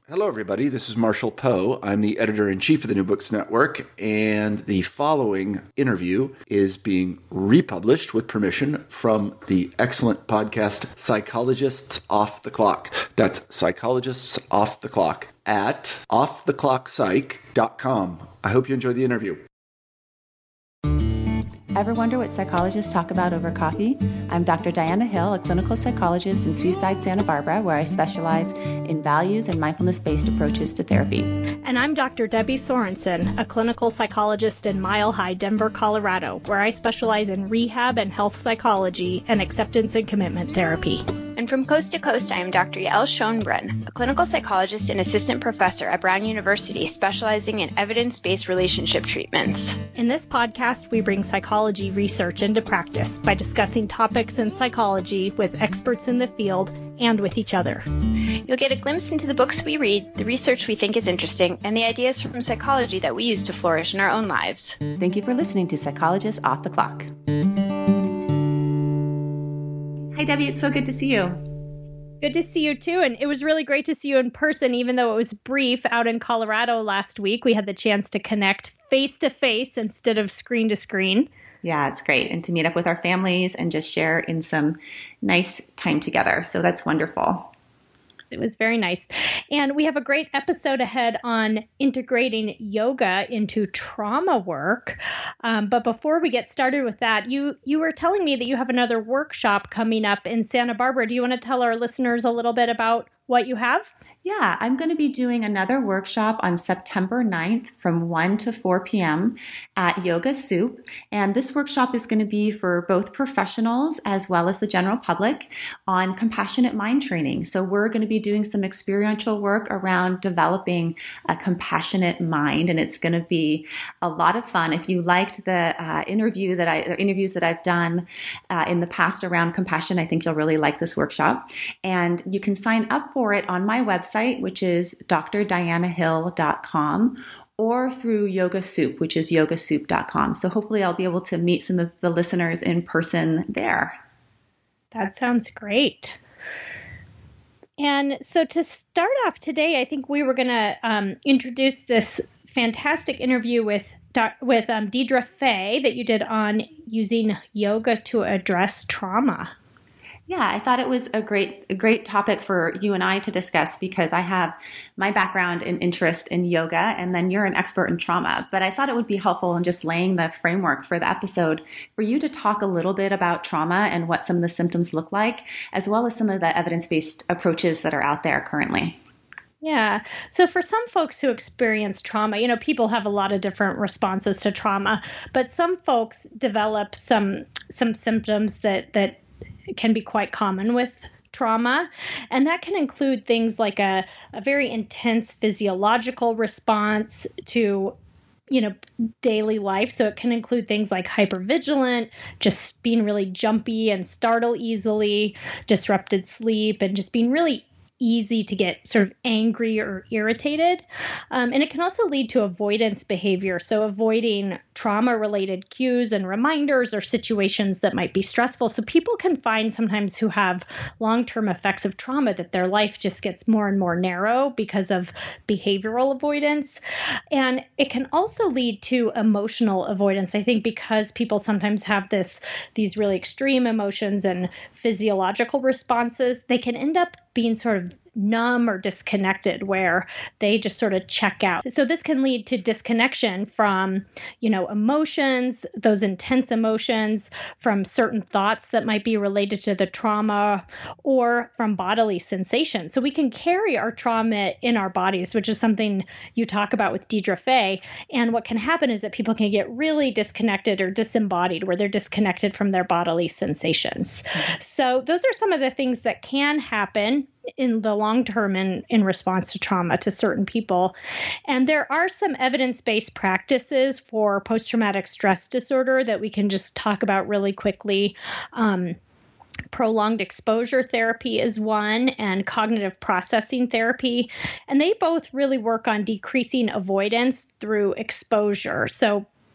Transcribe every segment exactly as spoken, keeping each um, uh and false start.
Hello, everybody. This is Marshall Poe. I'm the editor-in-chief of the New Books Network, and the following interview is being republished with permission from the excellent podcast Psychologists Off the Clock. That's Psychologists Off the Clock at off the clock psych dot com. I hope you enjoy the interview. Ever wonder what psychologists talk about over coffee? I'm Doctor Diana Hill, a clinical psychologist in Seaside, Santa Barbara, where I specialize in values and mindfulness-based approaches to therapy. And I'm Doctor Debbie Sorensen, a clinical psychologist in Mile High, Denver, Colorado, where I specialize in rehab and health psychology and acceptance and commitment therapy. And from coast to coast, I am Doctor Yael Schoenbrunn, a clinical psychologist and assistant professor at Brown University, specializing in evidence-based relationship treatments. In this podcast, we bring psychology research into practice by discussing topics in psychology with experts in the field and with each other. You'll get a glimpse into the books we read, the research we think is interesting, and the ideas from psychology that we use to flourish in our own lives. Thank you for listening to Psychologists Off the Clock. Hi, Debbie. It's so good to see you. Good to see you, too. And it was really great to see you in person, even though it was brief out in Colorado last week. We had the chance to connect face-to-face instead of screen-to-screen. Yeah, it's great. And to meet up with our families and just share in some nice time together. So that's wonderful. It was very nice. And we have a great episode ahead on integrating yoga into trauma work. Um, but before we get started with that, you you were telling me that you have another workshop coming up in Santa Barbara. Do you want to tell our listeners a little bit about what you have? Yeah, I'm going to be doing another workshop on September ninth from one to four p.m. at Yoga Soup. And this workshop is going to be for both professionals as well as the general public on compassionate mind training. So we're going to be doing some experiential work around developing a compassionate mind. And it's going to be a lot of fun. If you liked the uh, interview that I, the interviews that I've done uh, in the past around compassion, I think you'll really like this workshop. And you can sign up for it on my website, which is d r diana hill dot com, or through Yoga Soup, which is yoga soup dot com. So hopefully I'll be able to meet some of the listeners in person there. That sounds great. And so to start off today, I think we were going to um, introduce this fantastic interview with with um, Deidre Fay that you did on using yoga to address trauma. Yeah, I thought it was a great, a great topic for you and I to discuss because I have my background and interest in yoga, and then you're an expert in trauma. But I thought it would be helpful in just laying the framework for the episode for you to talk a little bit about trauma and what some of the symptoms look like, as well as some of the evidence-based approaches that are out there currently. Yeah. So for some folks who experience trauma, you know, people have a lot of different responses to trauma, but some folks develop some some symptoms that that can be quite common with trauma. And that can include things like a, a very intense physiological response to, you know, daily life. So it can include things like hypervigilant, just being really jumpy and startle easily, disrupted sleep, and just being really easy to get sort of angry or irritated. Um, and it can also lead to avoidance behavior. So avoiding trauma-related cues and reminders or situations that might be stressful. So people can find sometimes who have long-term effects of trauma that their life just gets more and more narrow because of behavioral avoidance. And it can also lead to emotional avoidance, I think, because people sometimes have this these really extreme emotions and physiological responses. They can end up being sort of numb or disconnected, where they just sort of check out. So this can lead to disconnection from, you know, emotions, those intense emotions, from certain thoughts that might be related to the trauma, or from bodily sensations. So we can carry our trauma in our bodies, which is something you talk about with Deidre Fay. And what can happen is that people can get really disconnected or disembodied, where they're disconnected from their bodily sensations. Mm-hmm. So those are some of the things that can happen in the long term in, in response to trauma to certain people. And there are some evidence-based practices for post-traumatic stress disorder that we can just talk about really quickly. Um, prolonged exposure therapy is one, and cognitive processing therapy. And they both really work on decreasing avoidance through exposure. So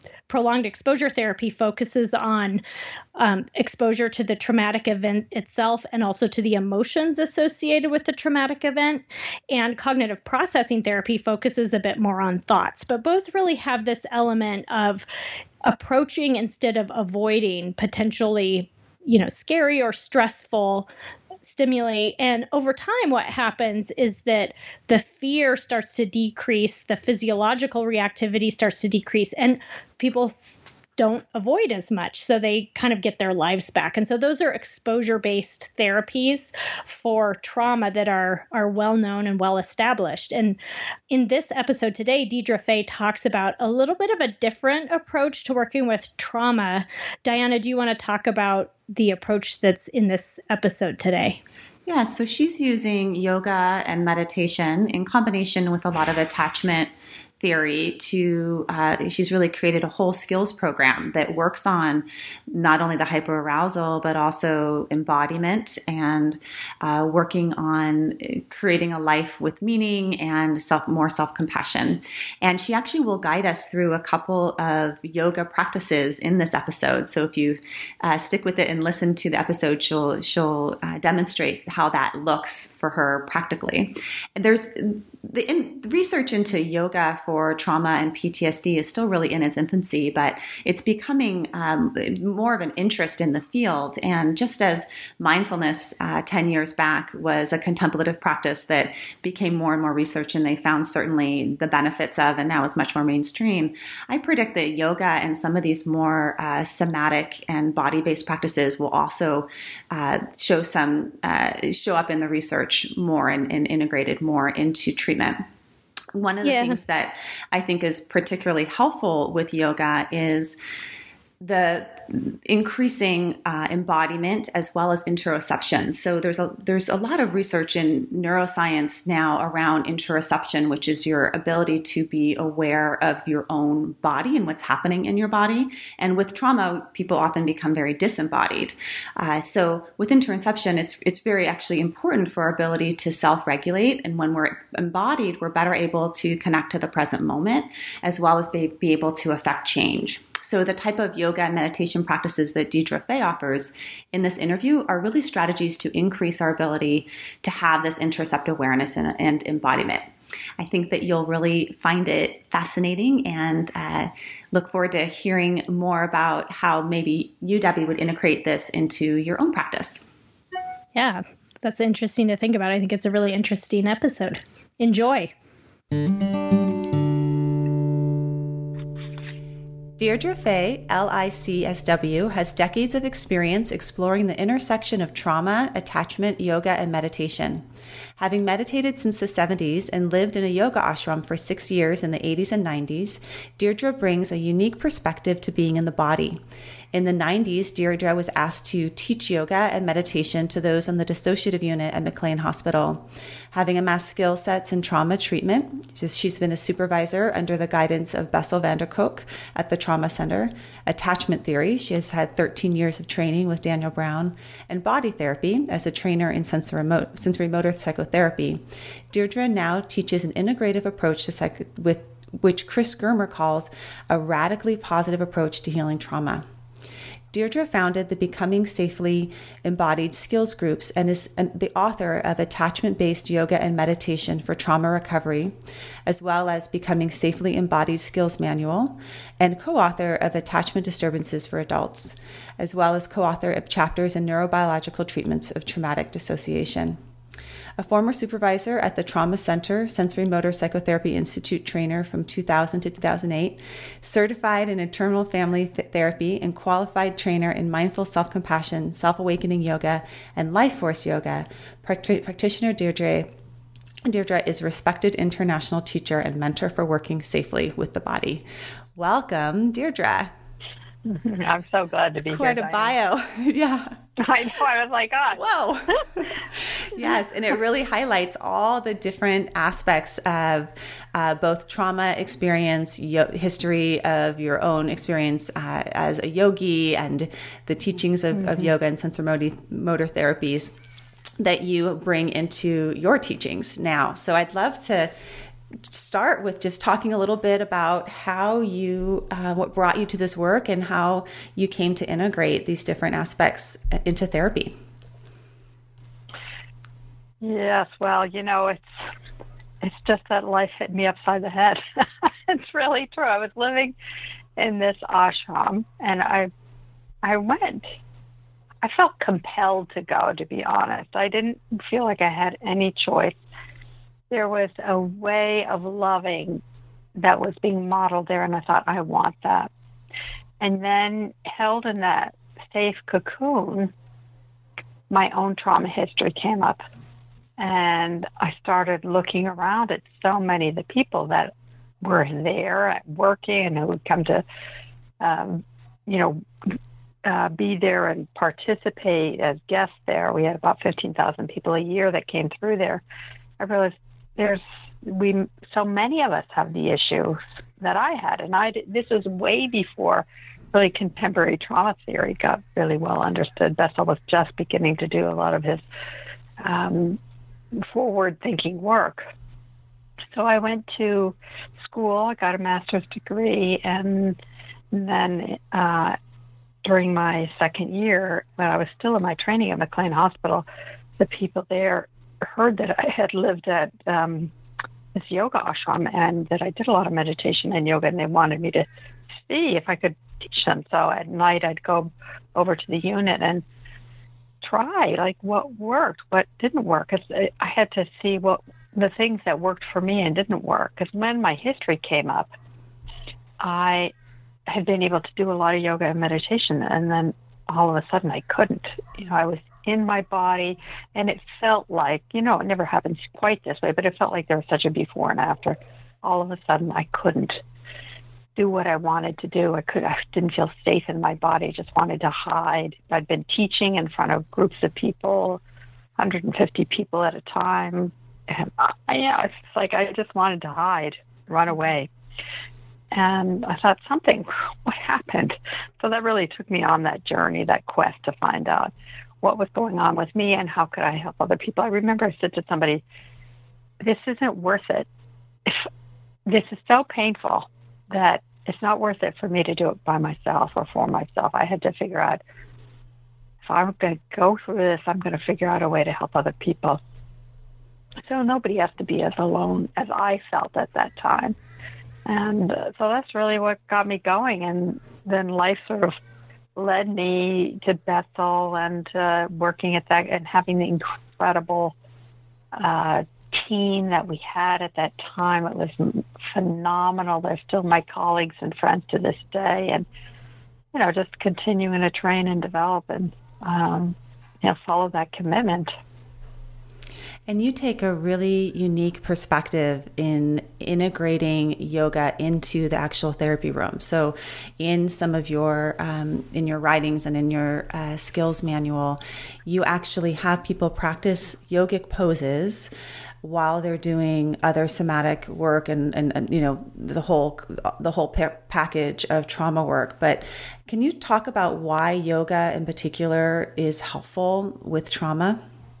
prolonged exposure therapy focuses on um, exposure to the traumatic event itself and also to the emotions associated with the traumatic event. And cognitive processing therapy focuses a bit more on thoughts, but both really have this element of approaching instead of avoiding potentially, you know, scary or stressful stimuli. And over time, what happens is that the fear starts to decrease, the physiological reactivity starts to decrease, and people don't avoid as much. So they kind of get their lives back. And so those are exposure-based therapies for trauma that are, are well-known and well-established. And in this episode today, Deirdre Fay talks about a little bit of a different approach to working with trauma. Diana, do you want to talk about the approach that's in this episode today? Yeah, so she's using yoga and meditation in combination with a lot of attachment theory to, uh, she's really created a whole skills program that works on not only the hyperarousal, but also embodiment and uh, working on creating a life with meaning and self, more self-compassion. And she actually will guide us through a couple of yoga practices in this episode. So if you uh, stick with it and listen to the episode, she'll, she'll uh, demonstrate how that looks for her practically. And there's the, in, the research into yoga for For trauma and P T S D is still really in its infancy, but it's becoming um, more of an interest in the field. And just as mindfulness uh, ten years back was a contemplative practice that became more and more research and they found certainly the benefits of, and now is much more mainstream, I predict that yoga and some of these more uh, somatic and body-based practices will also uh, show some uh, show up in the research more and, and integrated more into treatment. One of the yeah. things that I think is particularly helpful with yoga is the increasing uh, embodiment as well as interoception. So there's a there's a lot of research in neuroscience now around interoception, which is your ability to be aware of your own body and what's happening in your body. And with trauma, people often become very disembodied. Uh, so with interoception, it's it's very actually important for our ability to self-regulate. And when we're embodied, we're better able to connect to the present moment as well as be, be able to affect change. So the type of yoga and meditation practices that Deirdre Fay offers in this interview are really strategies to increase our ability to have this interoceptive awareness and, and embodiment. I think that you'll really find it fascinating and uh, look forward to hearing more about how maybe you, Debbie, would integrate this into your own practice. Yeah, that's interesting to think about. I think it's a really interesting episode. Enjoy. Deirdre Fay, L I C S W, has decades of experience exploring the intersection of trauma, attachment, yoga, and meditation. Having meditated since the seventies and lived in a yoga ashram for six years in the eighties and nineties, Deirdre brings a unique perspective to being in the body. In the nineties, Deirdre was asked to teach yoga and meditation to those on the dissociative unit at McLean Hospital. Having amassed skill sets in trauma treatment, she's been a supervisor under the guidance of Bessel van der Kolk at the Trauma Center, attachment theory, she has had thirteen years of training with Daniel Brown, and body therapy as a trainer in sensory motor psychotherapy. Deirdre now teaches an integrative approach to psych- with which Chris Germer calls a radically positive approach to healing trauma. Deirdre founded the Becoming Safely Embodied Skills Groups and is the author of Attachment-Based Yoga and Meditation for Trauma Recovery, as well as Becoming Safely Embodied Skills Manual, and co-author of Attachment Disturbances for Adults, as well as co-author of chapters in Neurobiological Treatments of Traumatic Dissociation. A former supervisor at the Trauma Center Sensory Motor Psychotherapy Institute trainer from two thousand to two thousand eight, certified in internal family th- therapy and qualified trainer in mindful self-compassion, self-awakening yoga, and life force yoga, Pract- practitioner Deirdre Deirdre is a respected international teacher and mentor for working safely with the body. Welcome, Deirdre. I'm so glad to be it's here. Quite a bio. Yeah. I know. I was like, oh. Whoa. Yes. And it really highlights all the different aspects of uh, both trauma experience, yo- history of your own experience uh, as a yogi, and the teachings of, mm-hmm. of yoga and sensory motor therapies that you bring into your teachings now. So I'd love to start with just talking a little bit about how you, uh, what brought you to this work and how you came to integrate these different aspects into therapy. Yes, well, you know, it's it's just that life hit me upside the head. It's really true. I was living in this ashram, and I I went. I felt compelled to go, to be honest. I didn't feel like I had any choice. There was a way of loving that was being modeled there, and I thought, I want that. And then held in that safe cocoon, my own trauma history came up. And I started looking around at so many of the people that were there working and who would come to, um, you know, uh, be there and participate as guests there. We had about fifteen thousand people a year that came through there. I realized there's, we, so many of us have the issues that I had. And I, this was way before really contemporary trauma theory got really well understood. Bessel was just beginning to do a lot of his, um, forward-thinking work. So I went to school, I got a master's degree, and then uh, during my second year, when I was still in my training at McLean Hospital, the people there heard that I had lived at um, this yoga ashram and that I did a lot of meditation and yoga, and they wanted me to see if I could teach them. So at night I'd go over to the unit and try, like, what worked, what didn't work. It's, I had to see what the things that worked for me and didn't work. Because when my history came up, I had been able to do a lot of yoga and meditation, and then all of a sudden I couldn't. You know, I was in my body, and it felt like, you know, it never happens quite this way, but it felt like there was such a before and after. All of a sudden I couldn't do what I wanted to do. I could. I didn't feel safe in my body. I just wanted to hide. I'd been teaching in front of groups of people, one hundred fifty people at a time. And I, yeah, it's like I just wanted to hide, run away. And I thought, something, what happened? So that really took me on that journey, that quest to find out what was going on with me and how could I help other people. I remember I said to somebody, this isn't worth it. If this is so painful that it's not worth it for me to do it by myself or for myself. I had to figure out, if I'm going to go through this, I'm going to figure out a way to help other people. So nobody has to be as alone as I felt at that time. And uh, so that's really what got me going. And then life sort of led me to Bessel and uh, working at that and having the incredible uh team that we had at that time. It was phenomenal. They're still my colleagues and friends to this day, and you know, just continuing to train and develop and um, you know, follow that commitment. And you take a really unique perspective in integrating yoga into the actual therapy room. So in some of your, um, in your writings and in your uh, skills manual, you actually have people practice yogic poses while they're doing other somatic work and, and, and you know, the whole, the whole pa- package of trauma work. But can you talk about why yoga in particular is helpful with trauma?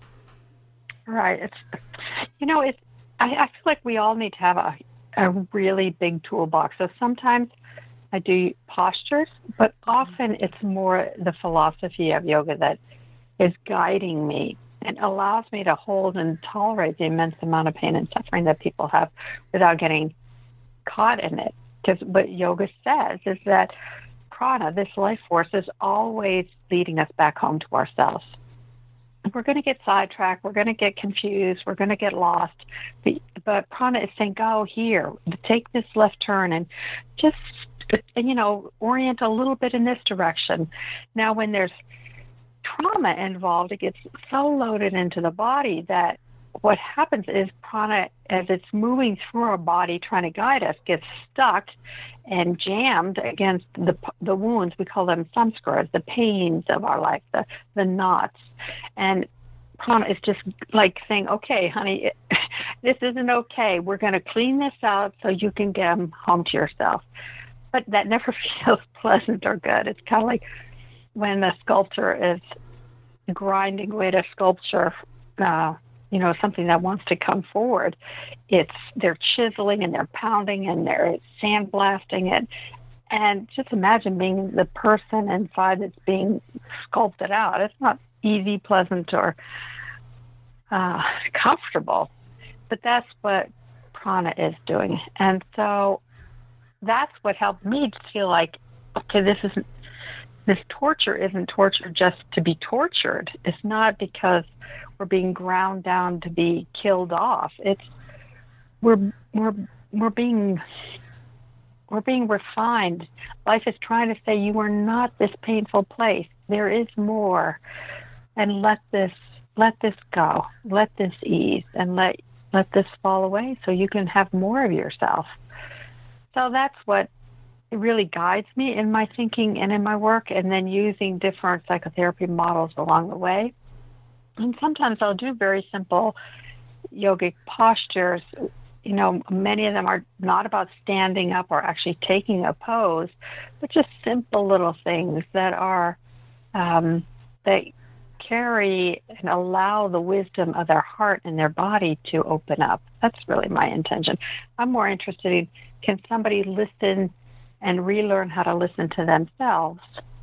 Right. It's, you know, it's, I, I feel like we all need to have a, a really big toolbox. So sometimes I do postures, but often it's more the philosophy of yoga that is guiding me and allows me to hold and tolerate the immense amount of pain and suffering that people have without getting caught in it. Because what yoga says is that prana, this life force, is always leading us back home to ourselves. We're going to get sidetracked. We're going to get confused. We're going to get lost. But, but prana is saying, go here, take this left turn and just, you know, orient a little bit in this direction. Now, when there's trauma involved, it gets so loaded into the body that what happens is prana, as it's moving through our body trying to guide us, gets stuck and jammed against the the wounds. We call them samskaras, the pains of our life, the, the knots. And prana is just like saying, okay, honey, this isn't okay. We're going to clean this out so you can get home to yourself. But that never feels pleasant or good. It's kind of like when the sculptor is grinding away at a sculpture, uh, you know, something that wants to come forward. It's they're chiseling and they're pounding and they're sandblasting it. And just imagine being the person inside that's being sculpted out. It's not easy, pleasant, or uh, comfortable. But that's what prana is doing. And so that's what helped me to feel like, okay, this isn't, this torture isn't torture just to be tortured. It's not because we're being ground down to be killed off. It's we're we're we're being we're being refined. Life is trying to say you are not this painful place. There is more, and let this let this go. Let this ease, and let let this fall away, so you can have more of yourself. So that's what really guides me in my thinking and in my work, and then using different psychotherapy models along the way. And sometimes I'll do very simple yogic postures. You know, many of them are not about standing up or actually taking a pose, but just simple little things that are, um, that carry and allow the wisdom of their heart and their body to open up. That's really my intention. I'm more interested in, can somebody listen and relearn how to listen to themselves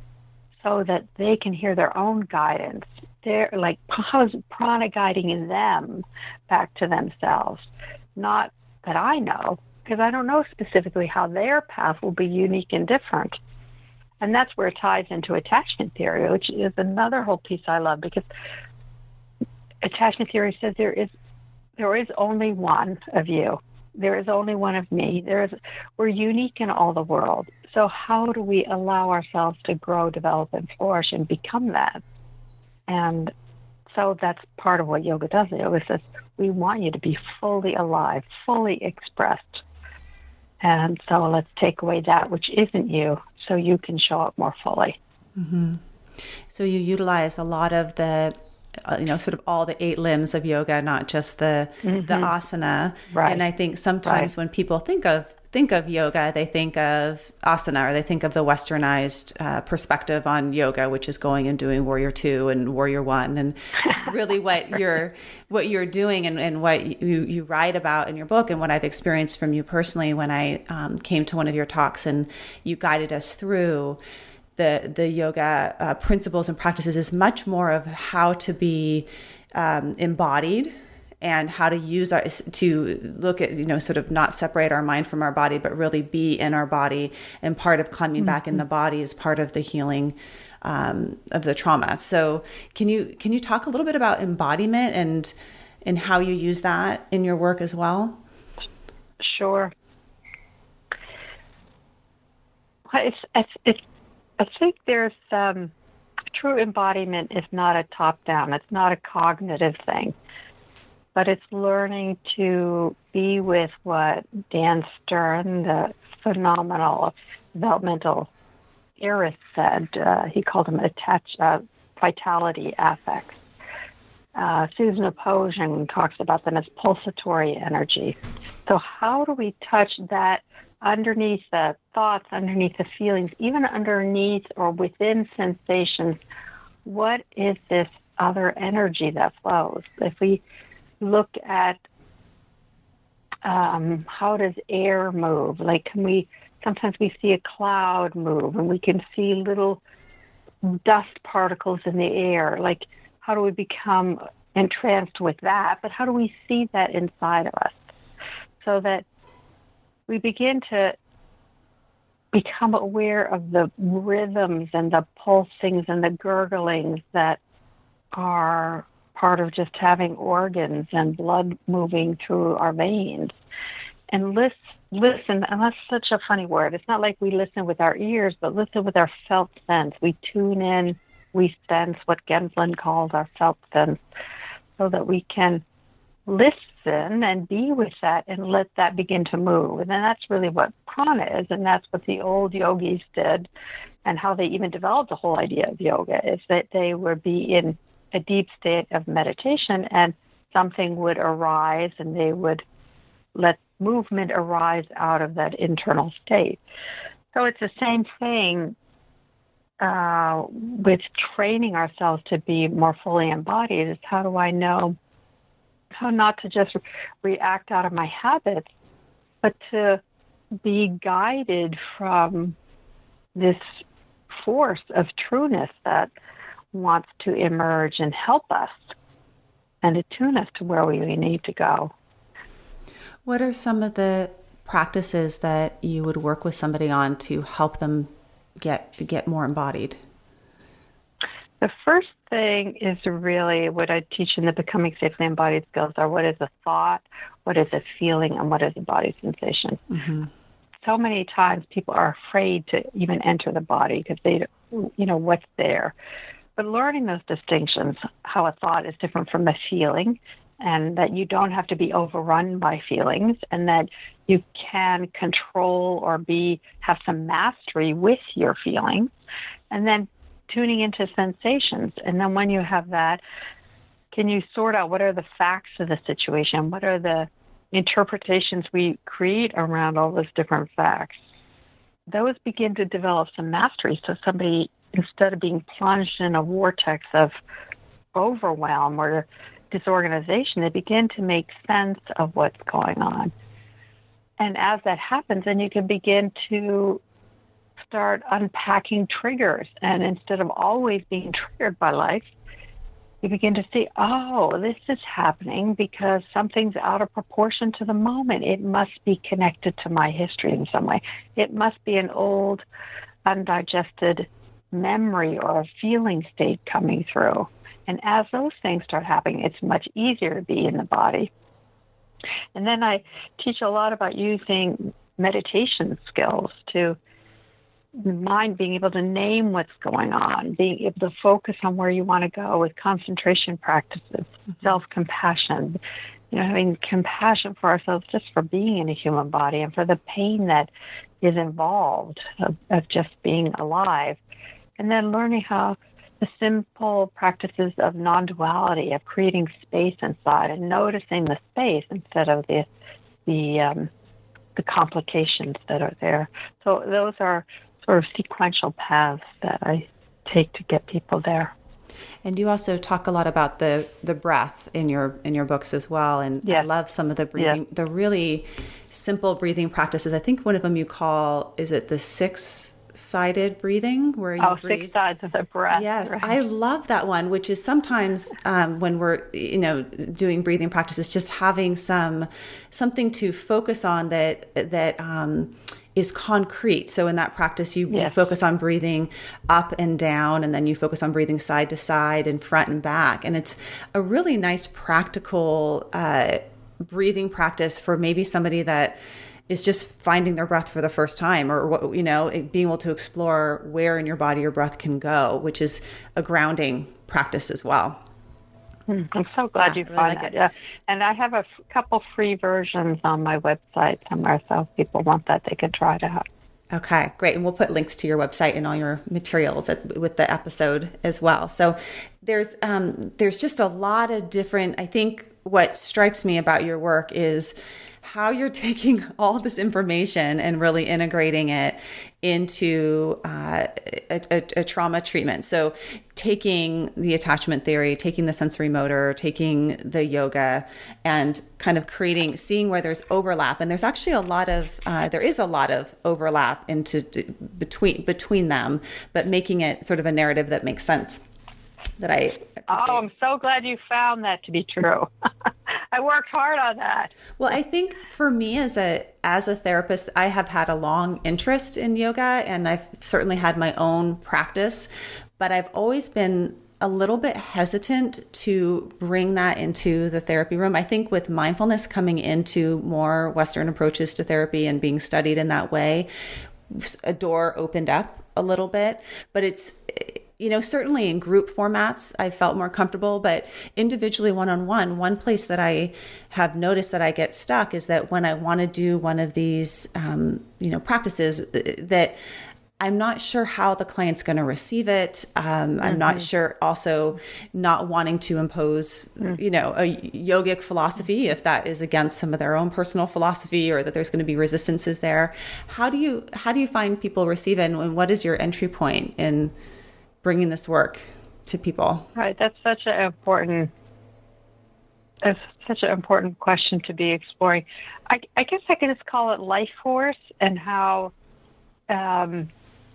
so that they can hear their own guidance. They're like, how's prana guiding them back to themselves? Not that I know, because I don't know specifically how their path will be unique and different. And that's where it ties into attachment theory, which is another whole piece I love, because attachment theory says there is there is only one of you. There is only one of me. There is, we're unique in all the world. So how do we allow ourselves to grow, develop, and flourish and become that? And so that's part of what yoga does. Yoga says, we want you to be fully alive, fully expressed. And so let's take away that which isn't you so you can show up more fully. Mm-hmm. So you utilize a lot of the, uh, you know, sort of all the eight limbs of yoga, not just the mm-hmm. the asana. Right. And I think sometimes right. when people think of think of yoga, they think of asana, or they think of the westernized uh, perspective on yoga, which is going and doing warrior two and warrior one. And really what you're what you're doing and, and what you, you write about in your book, and what I've experienced from you personally when I um, came to one of your talks and you guided us through the the yoga uh, principles and practices, is much more of how to be um, embodied, and how to use our, to look at, you know, sort of not separate our mind from our body, but really be in our body. And part of coming mm-hmm. back in the body is part of the healing um, of the trauma. So can you, can you talk a little bit about embodiment and, and how you use that in your work as well? Sure. It's, it's, it's, I think there's, um, true embodiment is not a top-down. It's not a cognitive thing. But it's learning to be with what Dan Stern, the phenomenal developmental theorist, said. Uh, he called them attach, uh, vitality affects. Uh, Susan Oposion talks about them as pulsatory energy. So how do we touch that underneath the thoughts, underneath the feelings, even underneath or within sensations? What is this other energy that flows? If we look at um, how does air move? Like, can we, sometimes we see a cloud move and we can see little dust particles in the air. Like, how do we become entranced with that? But how do we see that inside of us so that we begin to become aware of the rhythms and the pulsings and the gurglings that are part of just having organs and blood moving through our veins. And listen, listen, and that's such a funny word. It's not like we listen with our ears, but listen with our felt sense. We tune in, we sense what Genslin calls our felt sense, so that we can listen and be with that and let that begin to move. And then that's really what prana is, and that's what the old yogis did, and how they even developed the whole idea of yoga, is that they would be in a deep state of meditation, and something would arise, and they would let movement arise out of that internal state. So it's the same thing uh, with training ourselves to be more fully embodied. Is how do I know how not to just react out of my habits, but to be guided from this force of trueness that wants to emerge and help us and attune us to where we need to go. What are some of the practices that you would work with somebody on to help them get get more embodied? The first thing is really what I teach in the Becoming Safely Embodied skills are what is a thought, what is a feeling, and what is a body sensation. Mm-hmm. So many times people are afraid to even enter the body because they, you know, what's there. But learning those distinctions, how a thought is different from a feeling, and that you don't have to be overrun by feelings, and that you can control or be have some mastery with your feelings, and then tuning into sensations. And then when you have that, can you sort out what are the facts of the situation? What are the interpretations we create around all those different facts? Those begin to develop some mastery. So somebody, instead of being plunged in a vortex of overwhelm or disorganization, they begin to make sense of what's going on. And as that happens, then you can begin to start unpacking triggers. And instead of always being triggered by life, you begin to see, oh, this is happening because something's out of proportion to the moment. It must be connected to my history in some way. It must be an old, undigested memory or a feeling state coming through. And as those things start happening, it's much easier to be in the body. And then I teach a lot about using meditation skills to the mind being able to name what's going on, being able to focus on where you want to go with concentration practices, mm-hmm. self-compassion, you know, having compassion for ourselves just for being in a human body and for the pain that is involved of, of just being alive. And then learning how the simple practices of non-duality, of creating space inside and noticing the space instead of the the um, the complications that are there. So those are sort of sequential paths that I take to get people there. And you also talk a lot about the, the breath in your in your books as well. And yes. I love some of the breathing, yes. the really simple breathing practices. I think one of them you call, is it the six-sided breathing? Where you oh, breathe? Six sides of the breath. Yes, right. I love that one, which is sometimes um, when we're, you know, doing breathing practices, just having some something to focus on that that um, is concrete. So in that practice, you, yes. you focus on breathing up and down, and then you focus on breathing side to side and front and back. And it's a really nice practical uh, breathing practice for maybe somebody that is just finding their breath for the first time, or, you know, being able to explore where in your body your breath can go, which is a grounding practice as well. I'm so glad yeah, you really find like that. It. Yeah, and I have a f- couple free versions on my website somewhere, so if people want that, they can try it out. Okay, great. And we'll put links to your website and all your materials at, with the episode as well. So there's um, there's just a lot of different, I think what strikes me about your work is how you're taking all this information and really integrating it into uh, a, a, a trauma treatment. So taking the attachment theory, taking the sensory motor, taking the yoga, and kind of creating, seeing where there's overlap. And there's actually a lot of, uh, there is a lot of overlap into between between them, but making it sort of a narrative that makes sense. That I appreciate. Oh, I'm so glad you found that to be true. I worked hard on that. Well, I think for me as a as a therapist, I have had a long interest in yoga, and I've certainly had my own practice, but I've always been a little bit hesitant to bring that into the therapy room. I think with mindfulness coming into more Western approaches to therapy and being studied in that way, a door opened up a little bit, but it's, you know, certainly in group formats, I felt more comfortable, but individually one-on-one, one place that I have noticed that I get stuck is that when I want to do one of these, um, you know, practices that I'm not sure how the client's going to receive it. Um, mm-hmm. I'm not sure also not wanting to impose, mm. you know, a yogic philosophy if that is against some of their own personal philosophy, or that there's going to be resistances there. How do you, how do you find people receive it, and what is your entry point in bringing this work to people? Right. That's such an important it's such an important question to be exploring. I, I guess I could just call it life force and how, um,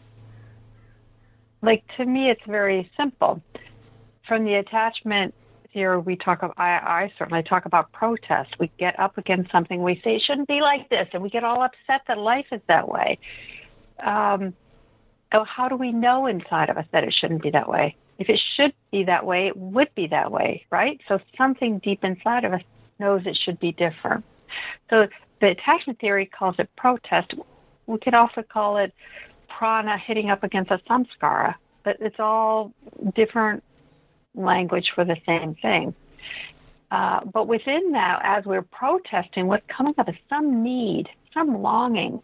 like, to me, it's very simple. From the attachment theory, we talk about, I, I certainly talk about protest. We get up against something, we say it shouldn't be like this, and we get all upset that life is that way. Um, oh, how do we know inside of us that it shouldn't be that way? If it should be that way, it would be that way, right? So something deep inside of us knows it should be different. So the attachment theory calls it protest. We could also call it prana hitting up against a samskara, but it's all different language for the same thing. Uh, but within that, as we're protesting, what's coming up is some need, some longing,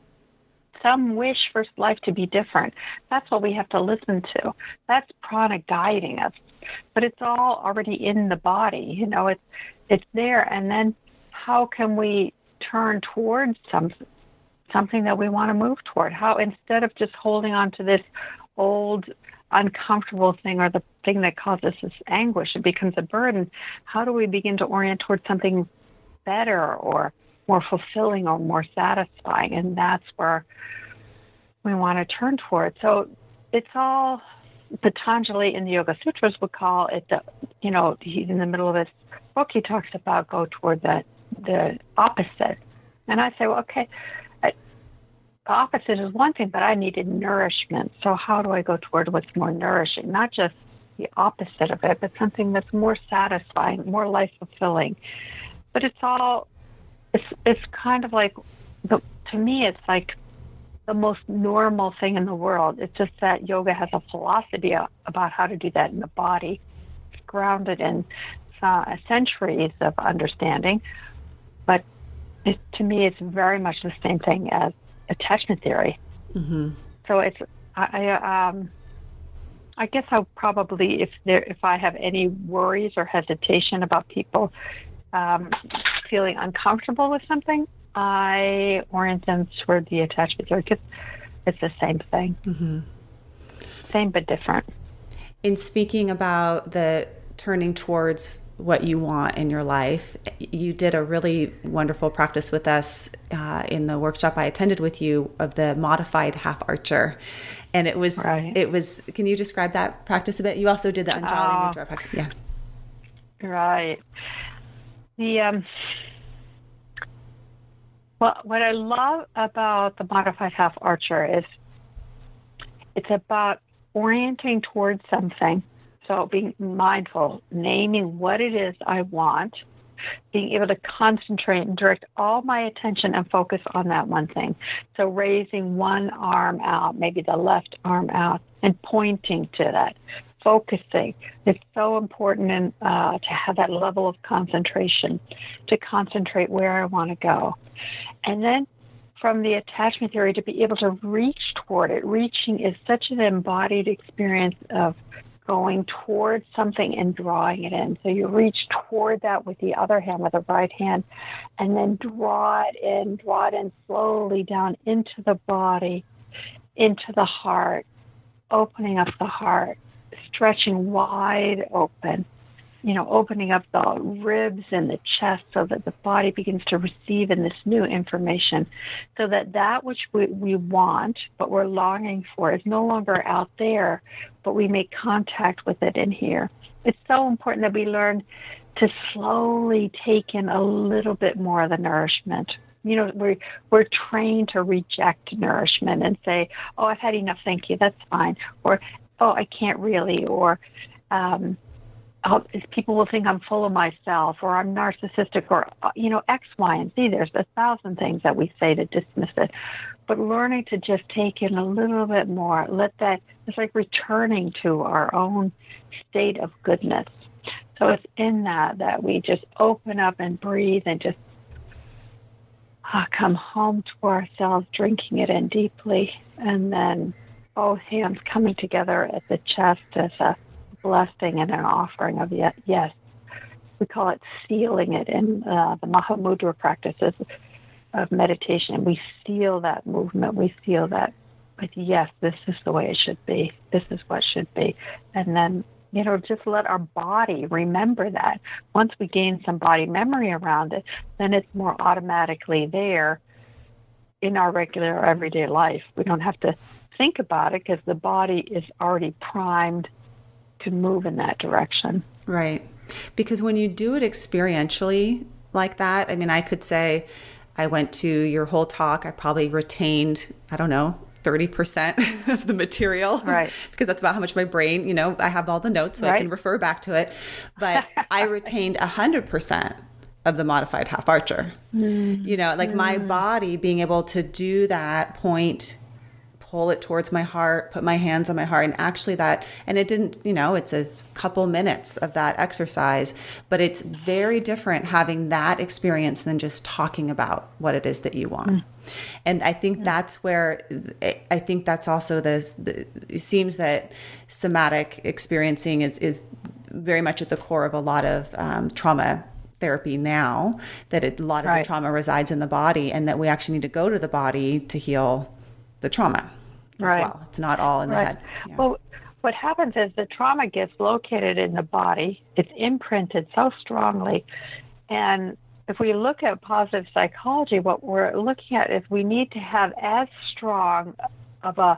some wish for life to be different. That's what we have to listen to. That's prana guiding us. But it's all already in the body. You know, it's it's there. And then how can we turn towards some, something that we want to move toward? How, instead of just holding on to this old uncomfortable thing or the thing that causes us anguish, it becomes a burden. How do we begin to orient towards something better or more fulfilling or more satisfying? And that's where we want to turn toward. So it's all, Patanjali in the Yoga Sutras would call it the, you know, he's in the middle of this book, he talks about go toward the, the opposite. And I say, well, okay, I, the opposite is one thing, but I needed nourishment. So how do I go toward what's more nourishing? Not just the opposite of it, but something that's more satisfying, more life fulfilling. But it's all, it's it's kind of like, the, to me, it's like the most normal thing in the world. It's just that yoga has a philosophy about how to do that in the body. It's grounded in uh, centuries of understanding. But it, to me, it's very much the same thing as attachment theory. Mm-hmm. So it's, I, I, um, I guess I'll probably, if there, if I have any worries or hesitation about people um, feeling uncomfortable with something, I orient them toward the attachment theory because it's the same thing. Mm-hmm. Same but different. In speaking about the turning towards what you want in your life, you did a really wonderful practice with us uh, in the workshop I attended with you of the modified half archer. And it was, right. it was, can you describe that practice a bit? You also did the Anjali oh, Mudra practice. Yeah. Right. The, um, well, what I love about the modified half archer is it's about orienting towards something. So being mindful, naming what it is I want, being able to concentrate and direct all my attention and focus on that one thing. So raising one arm out, maybe the left arm out, and pointing to that, focusing. It's so important in, uh, to have that level of concentration, to concentrate where I want to go. And then from the attachment theory, to be able to reach toward it. Reaching is such an embodied experience of going towards something and drawing it in. So you reach toward that with the other hand, with the right hand, and then draw it in, draw it in slowly down into the body, into the heart, opening up the heart, stretching wide open, you know, opening up the ribs and the chest so that the body begins to receive in this new information, so that that which we, we want, but we're longing for, is no longer out there, but we make contact with it in here. It's so important that we learn to slowly take in a little bit more of the nourishment. You know, we're, we're trained to reject nourishment and say, oh, I've had enough, thank you, that's fine. Or, oh, I can't really, or, um, I'll, people will think I'm full of myself, or I'm narcissistic, or, you know, X, Y, and Z. There's a thousand things that we say to dismiss it. But learning to just take in a little bit more, let that, it's like returning to our own state of goodness. So it's in that that we just open up and breathe and just uh, come home to ourselves, drinking it in deeply, and then both hands coming together at the chest as a blessing and an offering of yes. We call it sealing it in uh, the Mahamudra practices of meditation. We seal that movement. We seal that with yes, this is the way it should be. This is what should be. And then you know, just let our body remember that. Once we gain some body memory around it, then it's more automatically there in our regular everyday life. We don't have to think about it because the body is already primed to move in that direction. Right. Because when you do it experientially like that, I mean, I could say I went to your whole talk, I probably retained, I don't know, thirty percent of the material, right? Because that's about how much my brain, you know, I have all the notes so right. I can refer back to it. But I retained one hundred percent of the modified half archer. Mm. You know, like mm. my body being able to do that point, pull it towards my heart, put my hands on my heart, and actually that, and it didn't, you know, it's a couple minutes of that exercise, but it's very different having that experience than just talking about what it is that you want. Mm. And I think that's where, I think that's also the, the it seems that somatic experiencing is, is very much at the core of a lot of um, trauma therapy now, that it, a lot of right. the trauma resides in the body, and that we actually need to go to the body to heal the trauma as right. well. It's not all in the right. head. Yeah. Well, what happens is the trauma gets located in the body. It's imprinted so strongly. And if we look at positive psychology, what we're looking at is we need to have as strong of a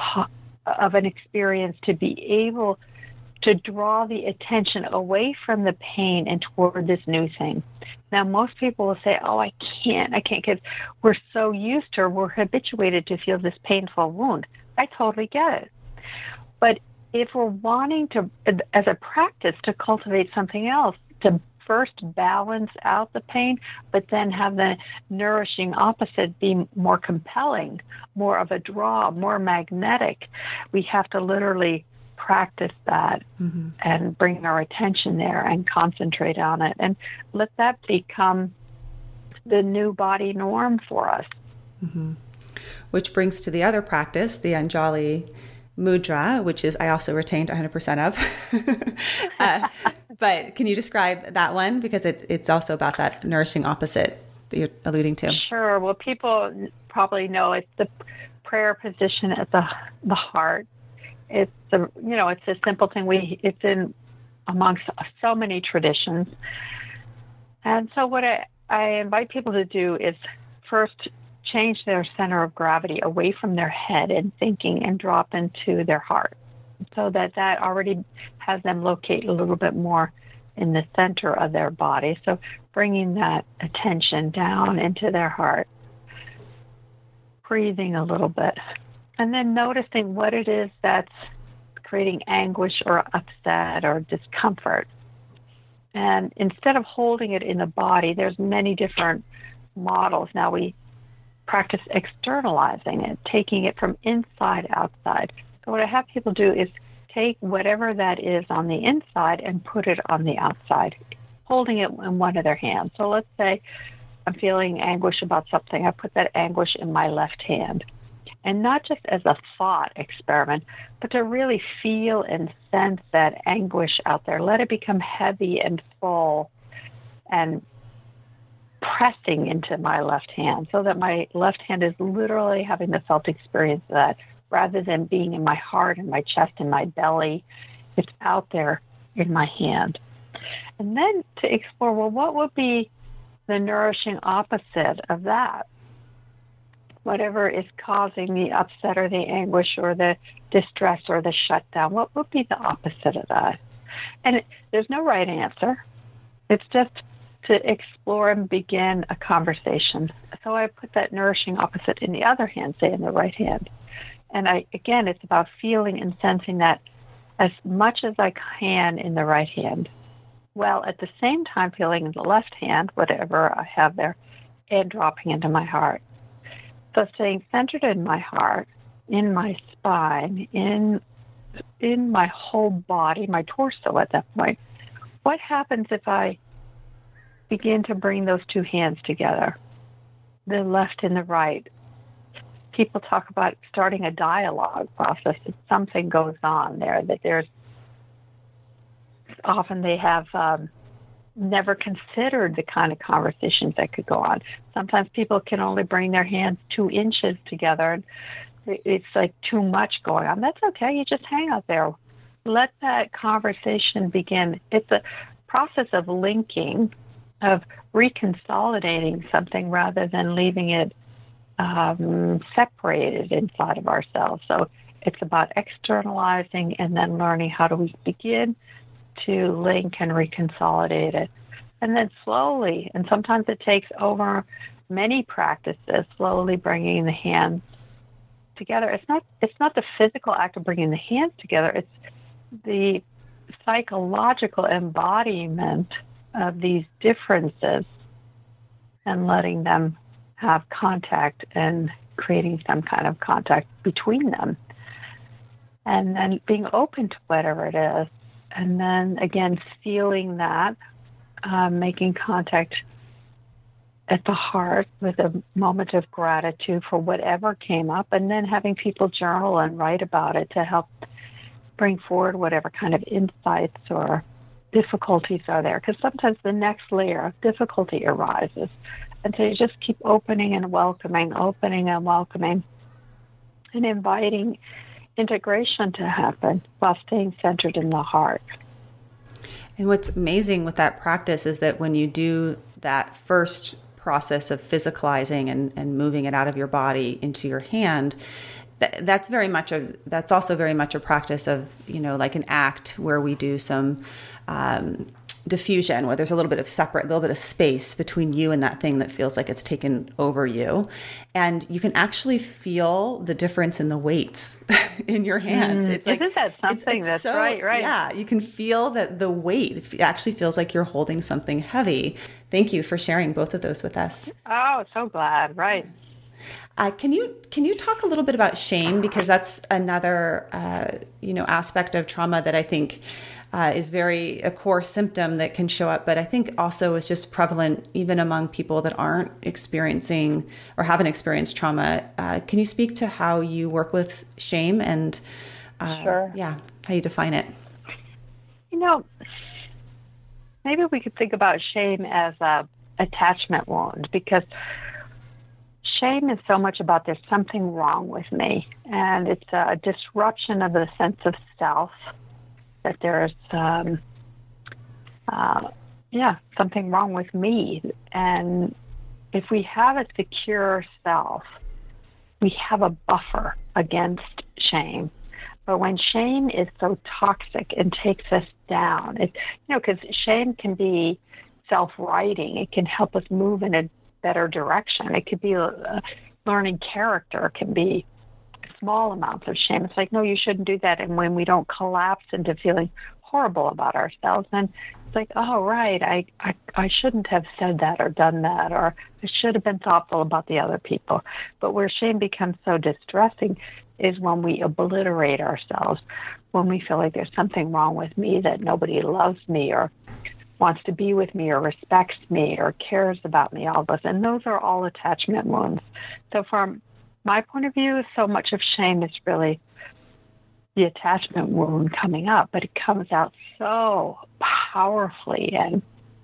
of an experience to be able to draw the attention away from the pain and toward this new thing. Now, most people will say, oh, I can't, I can't, because we're so used to, or we're habituated to feel this painful wound. I totally get it. But if we're wanting to, as a practice, to cultivate something else, to first balance out the pain, but then have the nourishing opposite be more compelling, more of a draw, more magnetic, we have to literally practice that mm-hmm. and bring our attention there and concentrate on it and let that become the new body norm for us. Mm-hmm. Which brings to the other practice, the Anjali Mudra, which is I also retained one hundred percent of. uh, but can you describe that one? Because it, it's also about that nourishing opposite that you're alluding to. Sure. Well, people probably know it's the prayer position at the the heart. It's a, you know, it's a simple thing. We it's in amongst so many traditions, and so what I, I invite people to do is first change their center of gravity away from their head and thinking, and drop into their heart, so that that already has them locate a little bit more in the center of their body. So bringing that attention down into their heart, breathing a little bit. And then noticing what it is that's creating anguish or upset or discomfort. And instead of holding it in the body, there's many different models. Now we practice externalizing it, taking it from inside outside. So what I have people do is take whatever that is on the inside and put it on the outside, holding it in one of their hands. So let's say I'm feeling anguish about something. I put that anguish in my left hand. And not just as a thought experiment, but to really feel and sense that anguish out there. Let it become heavy and full and pressing into my left hand, so that my left hand is literally having the felt experience of that, rather than being in my heart and my chest and my belly. It's out there in my hand. And then to explore, well, what would be the nourishing opposite of that? Whatever is causing the upset or the anguish or the distress or the shutdown, what would be the opposite of that? And it, there's no right answer. It's just to explore and begin a conversation. So I put that nourishing opposite in the other hand, say in the right hand. And I again, it's about feeling and sensing that as much as I can in the right hand, while at the same time feeling in the left hand, whatever I have there, and dropping into my heart. So staying centered in my heart, in my spine, in in my whole body, my torso at that point. What happens if I begin to bring those two hands together, the left and the right? People talk about starting a dialogue process. If something goes on there, that there's often they have um, never considered the kind of conversations that could go on. Sometimes people can only bring their hands two inches together. It's like too much going on. That's okay. You just hang out there. let that conversation begin. It's a process of linking, of reconsolidating something rather than leaving it um, separated inside of ourselves. So it's about externalizing and then learning how do we begin to link and reconsolidate it. And then slowly, and sometimes it takes over many practices, slowly bringing the hands together. It's not it's not the physical act of bringing the hands together. It's the psychological embodiment of these differences and letting them have contact and creating some kind of contact between them. And then being open to whatever it is. And then, again, feeling that, um, making contact at the heart with a moment of gratitude for whatever came up, and then having people journal and write about it to help bring forward whatever kind of insights or difficulties are there. Because sometimes the next layer of difficulty arises. And so you just keep opening and welcoming, opening and welcoming, and inviting integration to happen while staying centered in the heart. And what's amazing with that practice is that when you do that first process of physicalizing and, and moving it out of your body into your hand, that, that's very much a, that's also very much a practice of, you know, like an act where we do some um, diffusion, where there's a little bit of separate, a little bit of space between you and that thing that feels like it's taken over you. And you can actually feel the difference in the weights in your hands. Mm, it's like, isn't that something? it's, it's That's so, right, right. Yeah, you can feel that the weight it actually feels like you're holding something heavy. Thank you for sharing both of those with us. Oh, so glad, right. Uh, can you can you talk a little bit about shame, because that's another uh, you know aspect of trauma that I think uh, is very a core symptom that can show up, but I think also is just prevalent even among people that aren't experiencing or haven't experienced trauma. Uh, can you speak to how you work with shame and uh, sure. yeah, how you define it? You know, maybe we could think about shame as a attachment wound, because shame is so much about there's something wrong with me, and it's a disruption of the sense of self, that there's, um, uh, yeah, something wrong with me. And if we have a secure self, we have a buffer against shame. But when shame is so toxic and takes us down, it, you know, because shame can be self-righting. It can help us move in a better direction. It could be uh, learning character. It can be small amounts of shame. It's like, no, you shouldn't do that. And when we don't collapse into feeling horrible about ourselves, then it's like, oh, right, I, I, I shouldn't have said that or done that, or I should have been thoughtful about the other people. But where shame becomes so distressing is when we obliterate ourselves, when we feel like there's something wrong with me, that nobody loves me or wants to be with me or respects me or cares about me, all this. And those are all attachment wounds. So from my point of view, so much of shame is really the attachment wound coming up, but it comes out so powerfully and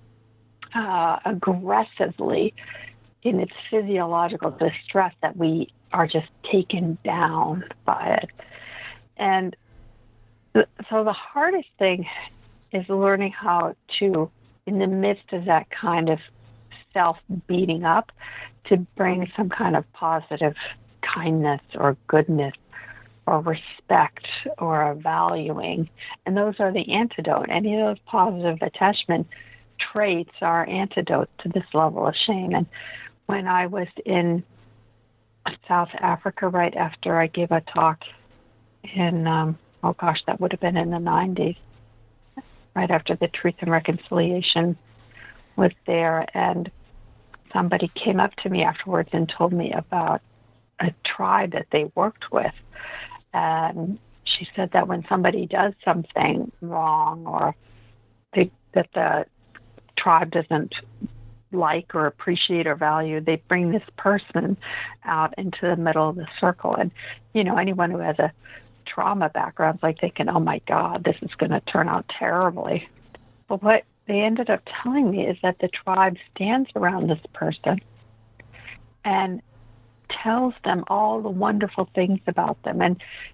uh, aggressively in its physiological distress that we are just taken down by it. And th- so the hardest thing is learning how to, in the midst of that kind of self-beating up, to bring some kind of positive kindness or goodness or respect or a valuing. And those are the antidote. Any of those positive attachment traits are antidote to this level of shame. And when I was in South Africa right after I gave a talk in, um, oh gosh, that would have been in the nineties, right after the Truth and Reconciliation was there, and somebody came up to me afterwards and told me about a tribe that they worked with. And she said that when somebody does something wrong or they, that the tribe doesn't like or appreciate or value, they bring this person out into the middle of the circle. And, you know, anyone who has a trauma background is like thinking, oh my God, this is going to turn out terribly. But what they ended up telling me is that the tribe stands around this person and tells them all the wonderful things about them and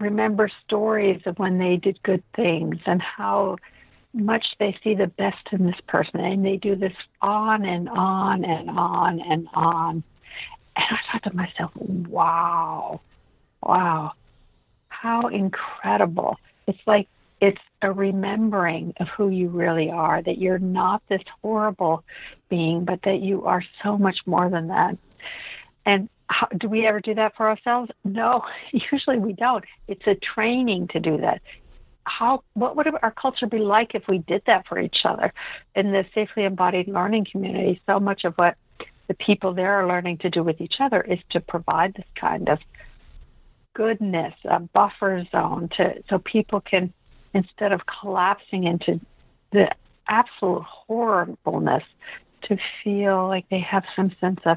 remember stories of when they did good things and how much they see the best in this person. And they do this on and on and on and on. And I thought to myself, wow, wow, how incredible. It's like it's a remembering of who you really are, that you're not this horrible being, but that you are so much more than that. And how, do we ever do that for ourselves? No, usually we don't. It's a training to do that. How? What would our culture be like if we did that for each other? In the Safely Embodied Learning community, so much of what the people there are learning to do with each other is to provide this kind of goodness, a buffer zone, to so people can, instead of collapsing into the absolute horribleness, to feel like they have some sense of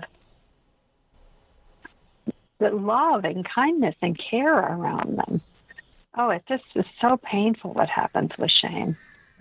the love and kindness and care around them. Oh, it just is so painful what happens with shame.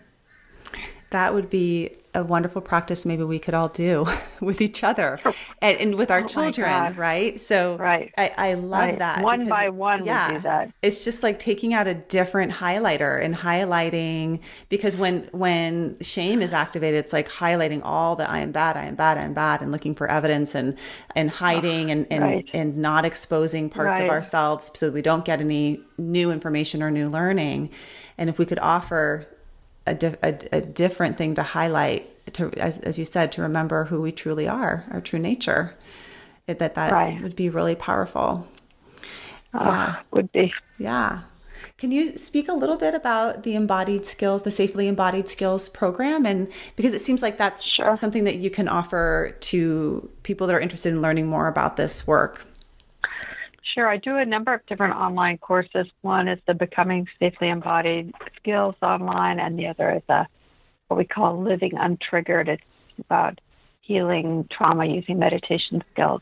That would be a wonderful practice maybe we could all do with each other and, and with our oh children, right? So right. I, I love right. that. One because, by one yeah, we do that. It's just like taking out a different highlighter and highlighting, because when when shame is activated, it's like highlighting all the I am bad, I am bad, I am bad, and looking for evidence and, and hiding oh, and, and, right. and not exposing parts right. of ourselves so we don't get any new information or new learning. And if we could offer A, di- a, a different thing to highlight, to as, as you said, to remember who we truly are, our true nature, it, that that right. would be really powerful. Uh, yeah, would be. Yeah. Can you speak a little bit about the Embodied Skills, the Safely Embodied Skills program? And because it seems like that's sure. something that you can offer to people that are interested in learning more about this work. Sure. I do a number of different online courses. One is the Becoming Safely Embodied Skills online, and the other is a, what we call Living Untriggered. It's about healing trauma using meditation skills.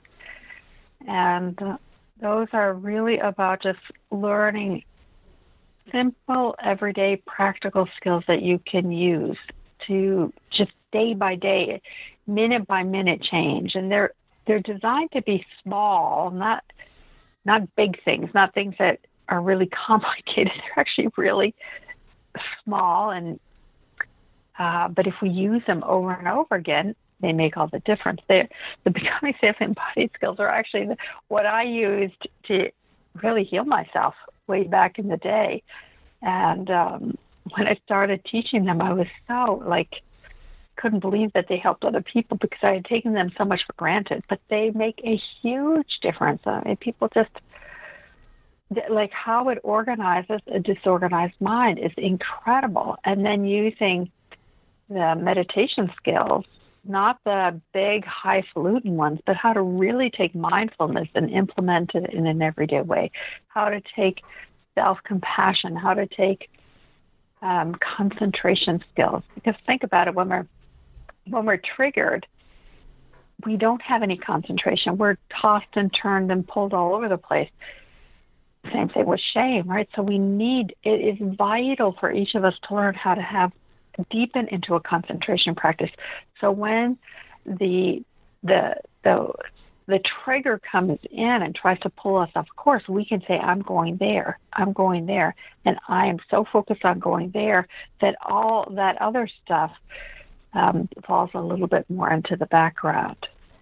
And uh, those are really about just learning simple, everyday, practical skills that you can use to just day by day, minute by minute change. And they're they're designed to be small, not not big things, not things that are really complicated. They're actually really small, and uh, but if we use them over and over again, they make all the difference. They're, the Becoming Safely Embodied Skills are actually the, what I used to really heal myself way back in the day. And um, when I started teaching them, I was so like, couldn't believe that they helped other people because I had taken them so much for granted. But they make a huge difference. I mean, people just, like how it organizes a disorganized mind is incredible. And then using the meditation skills, not the big highfalutin ones, but how to really take mindfulness and implement it in an everyday way, how to take self-compassion, how to take um, concentration skills. Because think about it, when we're when we're triggered, we don't have any concentration. We're tossed and turned and pulled all over the place. Same thing with shame, right? So we need, it is vital for each of us to learn how to have, deepen into a concentration practice. So when the the the the trigger comes in and tries to pull us off course, we can say, I'm going there, I'm going there. And I am so focused on going there that all that other stuff um, falls a little bit more into the background.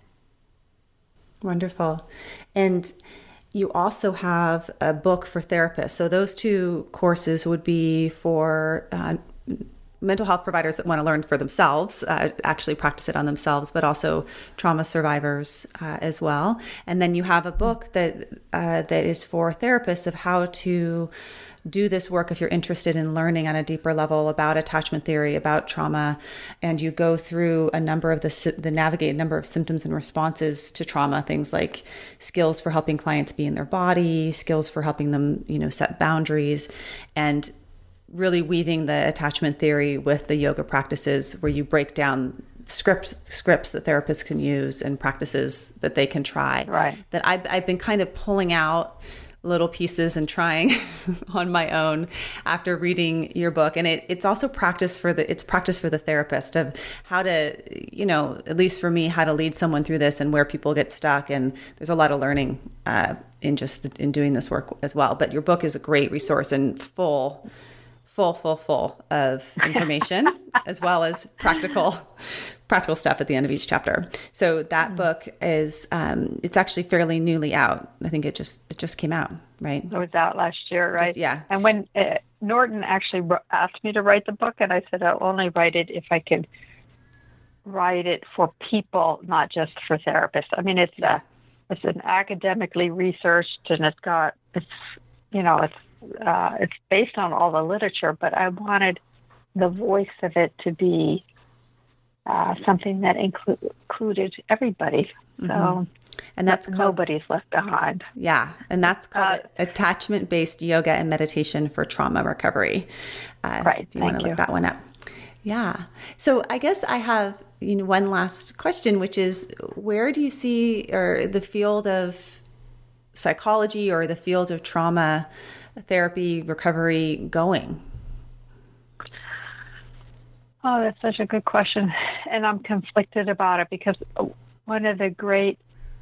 Wonderful. And you also have a book for therapists. So those two courses would be for uh, mental health providers that want to learn for themselves, uh, actually practice it on themselves, but also trauma survivors uh, as well. And then you have a book that uh, that is for therapists of how to do this work if you're interested in learning on a deeper level about attachment theory, about trauma, and you go through a number of the, the navigate a number of symptoms and responses to trauma, things like skills for helping clients be in their body, skills for helping them, you know, set boundaries, and really weaving the attachment theory with the yoga practices where you break down scripts scripts that therapists can use and practices that they can try. Right. That I've, I've been kind of pulling out little pieces and trying on my own after reading your book. And it, it's also practice for the, it's practice for the therapist of how to, you know, at least for me, how to lead someone through this and where people get stuck. And there's a lot of learning uh, in just the, in doing this work as well. But your book is a great resource and full, full, full, full of information as well as practical practical stuff at the end of each chapter. So that mm-hmm. book is, um, it's actually fairly newly out. I think it just, it just came out, right? It was out last year, right? Just, yeah. And when uh, Norton actually asked me to write the book, and I said, I'll only write it if I could write it for people, not just for therapists. I mean, it's yeah. a, it's an academically researched, and it's got, it's, you know, it's, uh, it's based on all the literature, but I wanted the voice of it to be Uh, something that inclu- included everybody. So, mm-hmm. and that's called, nobody's left behind. Yeah. And that's called uh, attachment-based yoga and meditation for trauma recovery. Uh, right. If you want to look that one up. Yeah. So I guess I have, you know, one last question, which is, where do you see, or the field of psychology or the field of trauma therapy recovery going? Oh, that's such a good question. And I'm conflicted about it because one of the great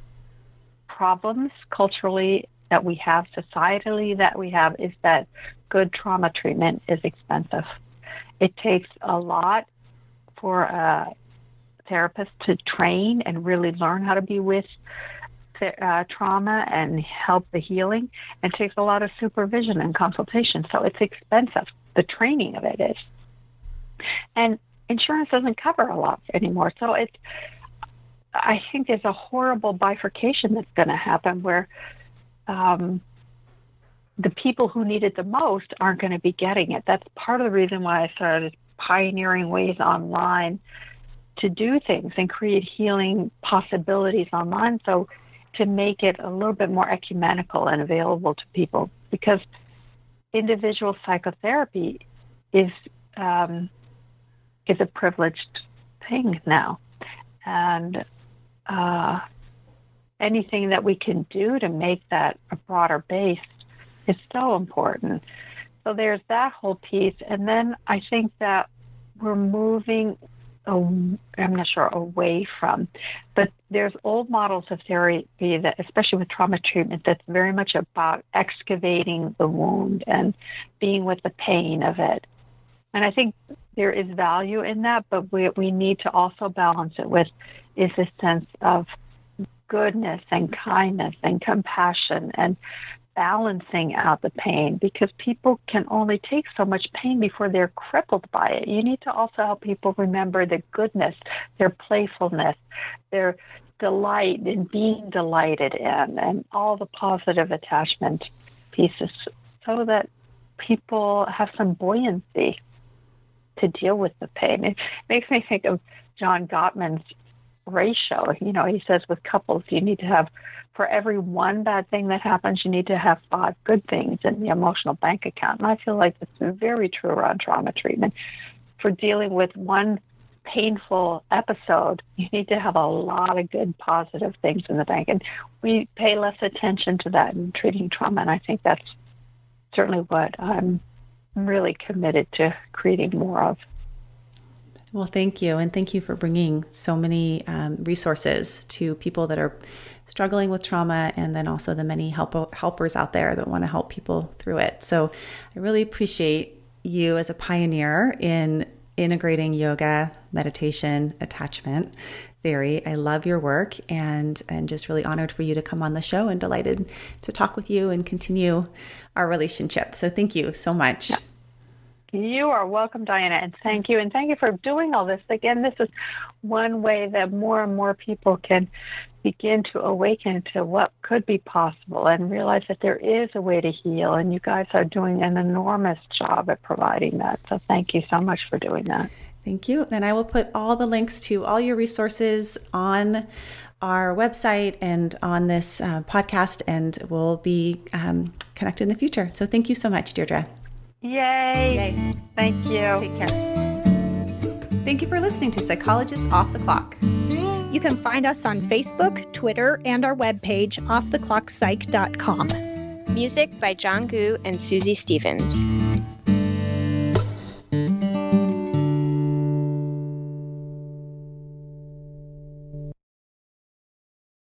problems culturally that we have, societally that we have, is that good trauma treatment is expensive. It takes a lot for a therapist to train and really learn how to be with uh, trauma and help the healing. And it takes a lot of supervision and consultation. So it's expensive. The training of it is. And insurance doesn't cover a lot anymore. So it's, I think there's a horrible bifurcation that's going to happen where um, the people who need it the most aren't going to be getting it. That's part of the reason why I started pioneering ways online to do things and create healing possibilities online. So to make it a little bit more ecumenical and available to people, because individual psychotherapy is, um, is a privileged thing now. And uh, anything that we can do to make that a broader base is so important. So there's that whole piece. And then I think that we're moving, I'm not sure, away from, but there's old models of therapy that, especially with trauma treatment, that's very much about excavating the wound and being with the pain of it. And I think there is value in that, but we we need to also balance it with is a sense of goodness and kindness and compassion and balancing out the pain, because people can only take so much pain before they're crippled by it. You need to also help people remember the goodness, their playfulness, their delight in being delighted in, and all the positive attachment pieces, so that people have some buoyancy to deal with the pain. It makes me think of John Gottman's ratio. You know, he says with couples, you need to have, for every one bad thing that happens, you need to have five good things in the emotional bank account. And I feel like it's very true around trauma treatment. For dealing with one painful episode, you need to have a lot of good, positive things in the bank. And we pay less attention to that in treating trauma. And I think that's certainly what I'm really committed to creating more of. Well, thank you. And thank you for bringing so many um, resources to people that are struggling with trauma, and then also the many help- helpers out there that want to help people through it. So I really appreciate you as a pioneer in integrating yoga, meditation, attachment theory. I love your work, and and just really honored for you to come on the show, and delighted to talk with you and continue our relationship. So thank you so much. Yeah. You are welcome, Diana, and thank you. And thank you for doing all this. Again, this is one way that more and more people can begin to awaken to what could be possible and realize that there is a way to heal. And you guys are doing an enormous job at providing that. So thank you so much for doing that. Thank you. And I will put all the links to all your resources on our website and on this uh, podcast, and we'll be um, connected in the future. So thank you so much, Deirdre. Yay. Yay. Thank you. Take care. Thank you for listening to Psychologists Off the Clock. You can find us on Facebook, Twitter, and our webpage, off the clock psych dot com. Music by John Gu and Susie Stevens.